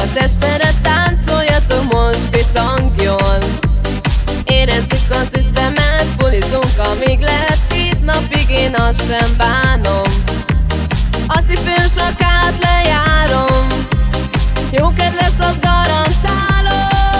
testere, táncoljatok most bitangjon. Érezzük az ütemet, bulizunk amíg lehet, 2 napig én azt sem bánom. A cipőm sakát lejárom, jó kedv lesz, azt garantálom.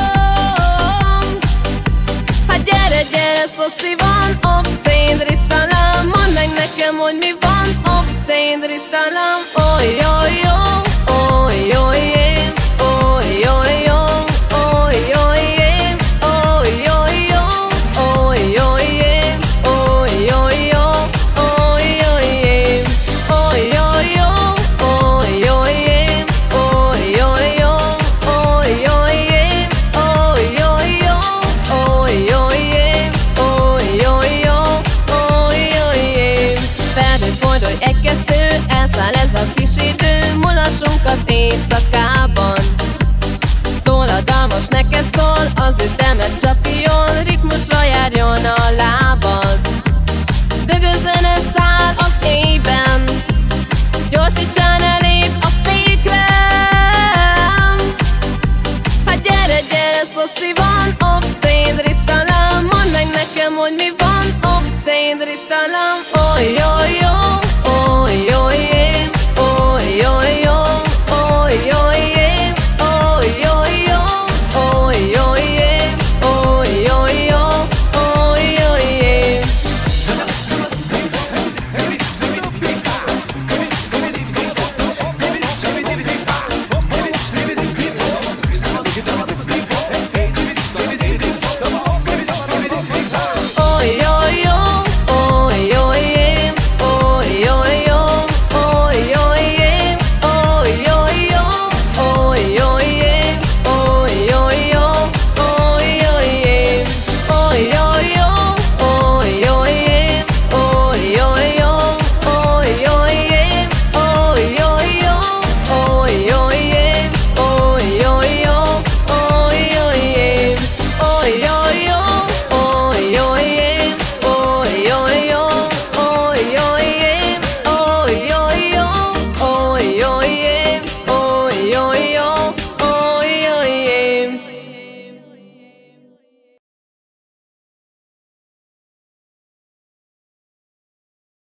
Hát gyere, gyere, szoszi van, obtain ritalom. Mondd meg nekem, hogy mi van, obtain ritalom. Oly, oly, jó, oly, oly, én, oly, oly, jó, oly, oly, én, oly, oly, jó, oly, oly, én, oly, oly, jó, oly, oly, én, oly, oly, jó, oly, oly, én, oly, oly, jó, oly, oly, én, oly, oly, jó, oly, oly, én, oly, oly, jó, oly, oly, én. Ferdő, fordulj, 1-2, elszáll ez a kis idő, mulassunk az éjszaka.